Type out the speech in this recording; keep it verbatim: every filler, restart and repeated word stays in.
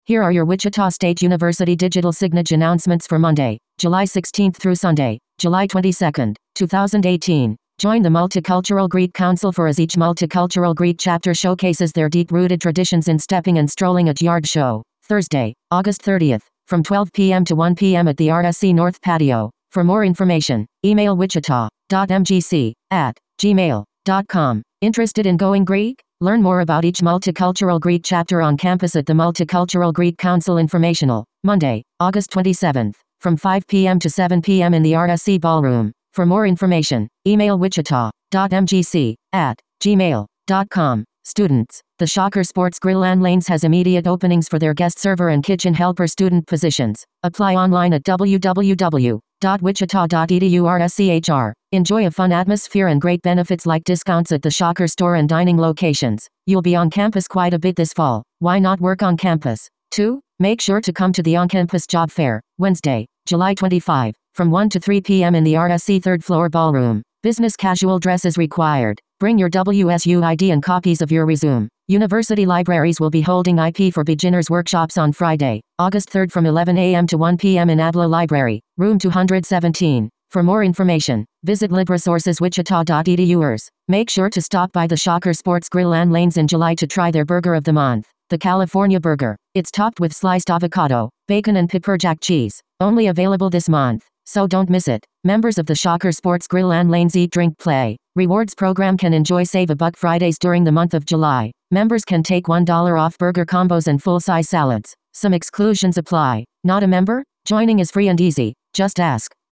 Here are your Wichita State University digital signage announcements for Monday, July sixteenth through Sunday, July twenty-second, two thousand eighteen. Join the Multicultural Greek Council for as each Multicultural Greek chapter showcases their deep-rooted traditions in stepping and strolling at Yard Show, Thursday, August thirtieth, from twelve p m to one p m at the R S C North Patio. For more information, email wichita dot m g c at gmail dot com. Interested in going Greek? Learn more about each Multicultural Greek chapter on campus at the Multicultural Greek Council Informational, Monday, August twenty-seventh, from five p m to seven p m in the R S C Ballroom. For more information, email wichita dot m g c at gmail dot com. Students, the Shocker Sports Grill and Lanes has immediate openings for their guest server and kitchen helper student positions. Apply online at w w w dot wichita dot e d u r s c h r. Enjoy a fun atmosphere and great benefits like discounts at the Shocker store and dining locations. You'll be on campus quite a bit this fall. Why not work on campus? two. Make sure to come to the on-campus job fair, Wednesday, July twenty-fifth, from one to three p m in the R S C third floor ballroom. Business casual dress is required. Bring your W S U I D and copies of your resume. University libraries will be holding I P for Beginners workshops on Friday, August third from eleven a m to one p m in Abla Library, room two hundred seventeen. For more information, visit libresources wichita dot e d u ers. Make sure to stop by the Shocker Sports Grill and Lanes in July to try their burger of the month, the California Burger. It's topped with sliced avocado, bacon and pepper jack cheese. Only available this month, so don't miss it. Members of the Shocker Sports Grill and Lanes Eat Drink Play Rewards program can enjoy Save a Buck Fridays during the month of July. Members can take one dollar off burger combos and full-size salads. Some exclusions apply. Not a member? Joining is free and easy. Just ask.